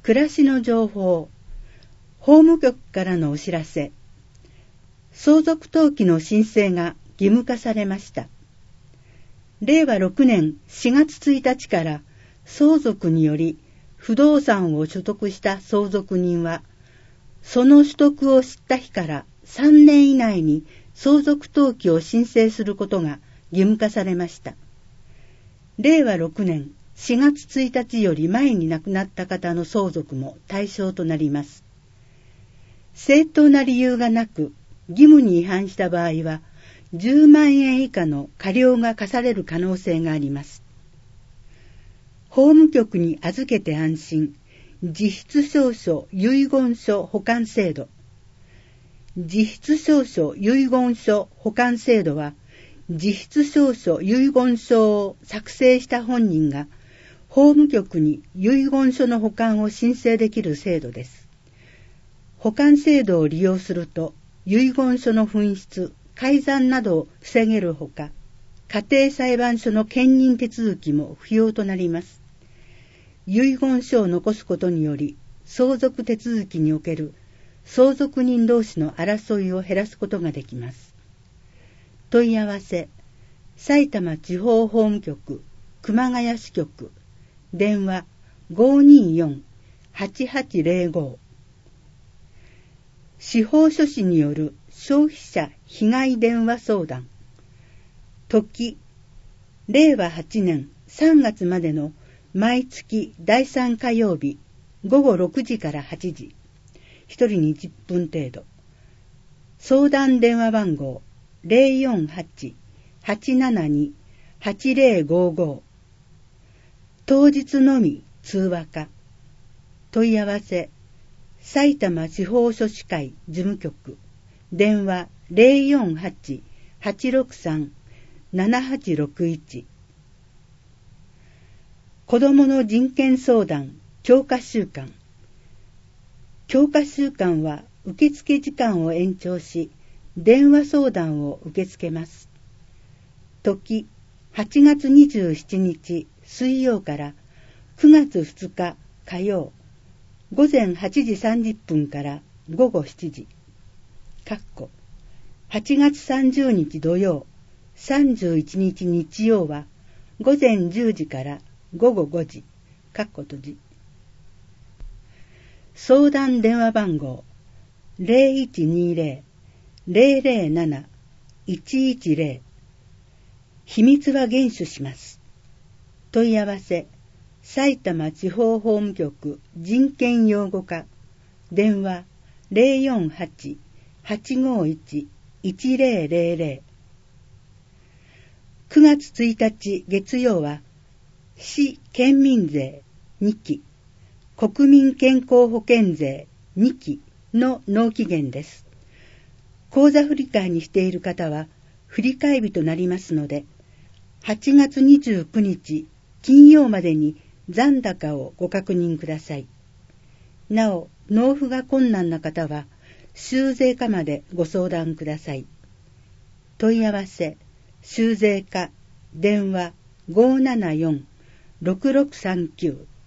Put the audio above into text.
暮らしの情報、法務局からのお知らせ。相続登記の申請が義務化されました。令和6年4月1日から相続により不動産を所得した相続人は、その取得を知った日から3年以内に相続登記を申請することが義務化されました。令和6年4月1日より前に亡くなった方の相続も対象となります。正当な理由がなく義務に違反した場合は10万円以下の過料が課される可能性があります。法務局に預けて安心、自筆証書遺言書保管制度。自筆証書遺言書保管制度は、自筆証書遺言書を作成した本人が法務局に遺言書の保管を申請できる制度です。保管制度を利用すると、遺言書の紛失、改ざんなどを防げるほか、家庭裁判所の兼任手続きも不要となります。遺言書を残すことにより、相続手続きにおける相続人同士の争いを減らすことができます。問い合わせ、埼玉地方法務局、熊谷支局、電話 524-8805。司法書士による消費者被害電話相談。時、令和8年3月までの毎月第3火曜日午後6時から8時、1人に10分程度。相談電話番号 048-872-8055。当日のみ通話か。問い合わせ、埼玉地方書士会事務局、電話 048-863-7861。子どもの人権相談強化週間。強化週間は受付時間を延長し、電話相談を受け付けます。時、8月27日水曜から9月2日火曜、午前8時30分から午後7時。8月30日土曜、31日日曜は午前10時から午後5時。閉じ。相談電話番号 0120-007-110。秘密は厳守します。問い合わせ、埼玉地方法務局人権擁護課、電話 048-851-1000。9月1日月曜は、市県民税2期、国民健康保険税2期の納期限です。口座振替にしている方は、振替日となりますので、8月29日金曜までに残高をご確認ください。なお、納付が困難な方は、修税課までご相談ください。問い合わせ、修税課、電話 574-6639